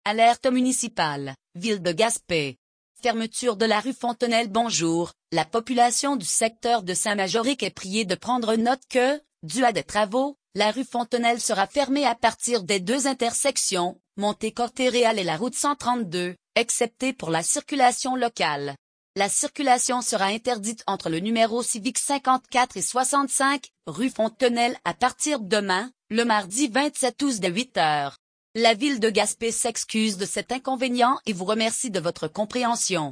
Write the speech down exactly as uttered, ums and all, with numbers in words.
Alerte municipale, ville de Gaspé. Fermeture de la rue Fontenelle. Bonjour, la population du secteur de Saint-Majoric est priée de prendre note que, dû à des travaux, la rue Fontenelle sera fermée à partir des deux intersections, Montée Corté-Réal et la route cent trente-deux, excepté pour la circulation locale. La circulation sera interdite entre le numéro civique cinquante-quatre et soixante-cinq, rue Fontenelle à partir de demain, le mardi vingt-sept août dès huit heures. La ville de Gaspé s'excuse de cet inconvénient et vous remercie de votre compréhension.